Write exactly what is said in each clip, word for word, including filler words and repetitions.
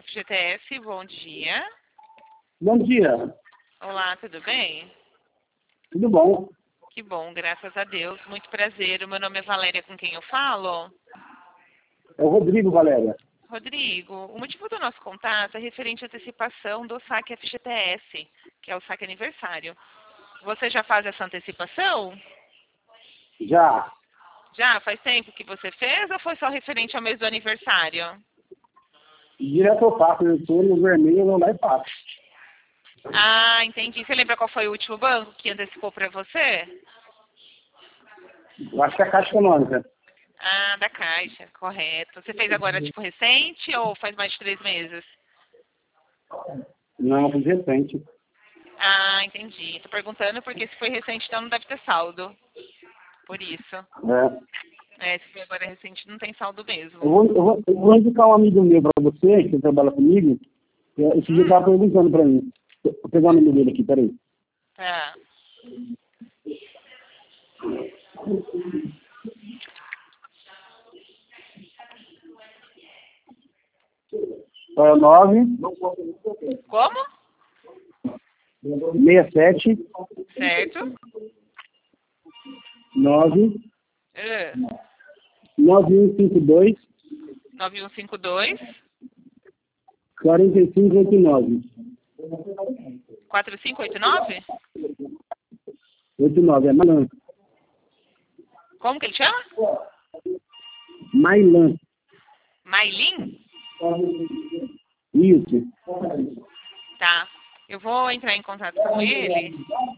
F G T S, bom dia. Bom dia. Olá, tudo bem? Tudo bom? Que bom, graças a Deus. Muito prazer. O meu nome é Valéria, com quem eu falo? É o Rodrigo, Valéria. Rodrigo, o motivo do nosso contato é referente à antecipação do saque F G T S, que é o saque aniversário. Você já faz essa antecipação? Já. Já? Faz tempo que você fez ou foi só referente ao mês do aniversário? Direto eu faço. Eu estou no vermelho, eu vou lá e faço. Ah, entendi. Você lembra qual foi o último banco que antecipou para você? Eu acho que é a Caixa Econômica. Ah, da Caixa, correto. Você fez agora, tipo, recente ou faz mais de três meses? Não, fiz recente. Ah, entendi. Tô perguntando porque se foi recente, então não deve ter saldo. Por isso. É. É, se foi agora recente, não tem saldo mesmo. Eu, vou, eu, vou, eu vou indicar um amigo meu para você, que trabalha comigo. Esse dia Hum, estava perguntando para mim. Vou pegar o nome dele aqui, peraí. tá. É nove Como? seis sete Certo. nove Uh, nove um cinco dois nove um cinco dois, quatro cinco oito nove. quatro cinco oito nove? oito nove, é Mailan. Como que ele chama? Mailan. Mailin? Isso. Tá. Eu vou entrar em contato com ele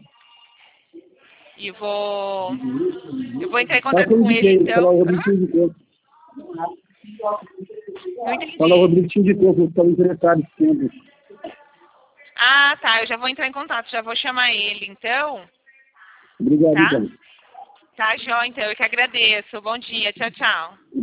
e vou... Eu vou entrar em Fala contato que eu com ele, indiquei, fala então... o Rodrigo que Hã? indicou. Não entendi. Fala o Rodrigo que indicou, que eu estava interessado em tempo. Ah, tá. Eu já vou entrar em contato, já vou chamar ele, então. Obrigado, Tá? então. Tá, Jó, então. Eu que agradeço. Bom dia. Tchau, tchau.